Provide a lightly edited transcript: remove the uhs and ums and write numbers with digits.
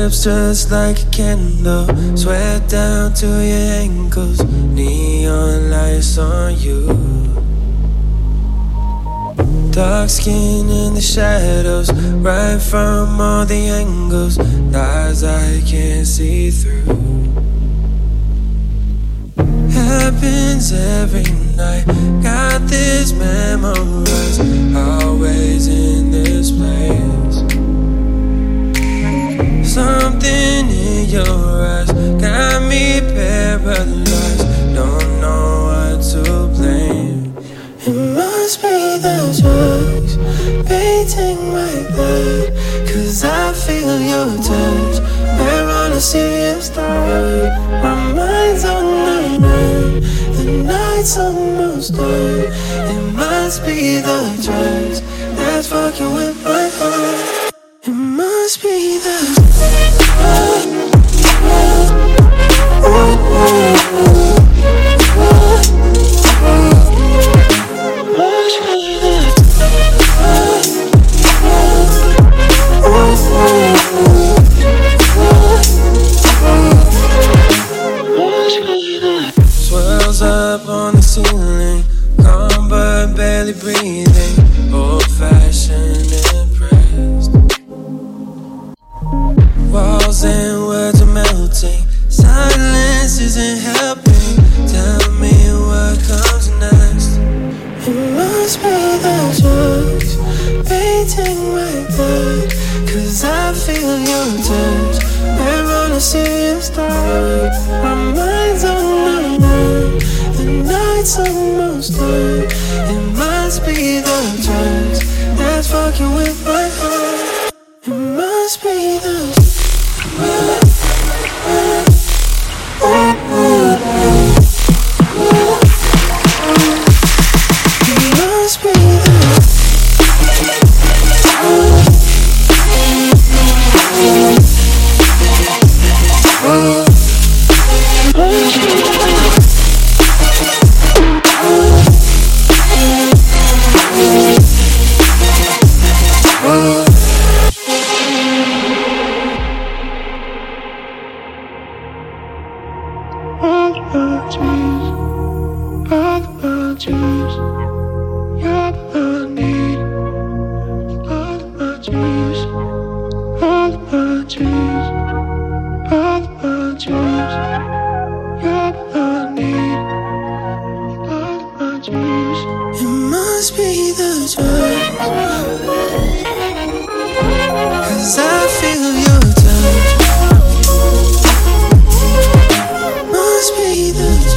lips just like a candle, sweat down to your ankles, neon lights on you. Dark skin in the shadows, right from all the angles, lies I can't see through. Happens every night, got this memorized, always in this place. Something in your eyes got me paralyzed, don't know what to blame. It must be the drugs, beating my blood, 'cause I feel your touch, we're on a serious start. My mind's on the run, the night's almost done. It must be the drugs that's fucking with my heart. It must be the swirls up on the ceiling, calm but barely breathing, old-fashioned impressed. Walls and words are melting, silence isn't helping. Tell me what comes next. It must be the drugs, beating my blood, 'cause I feel your touch, we're on a serious start. My mind's on the run, the night's almost done. It must be the drugs that's fucking with my heart. It must be the must be the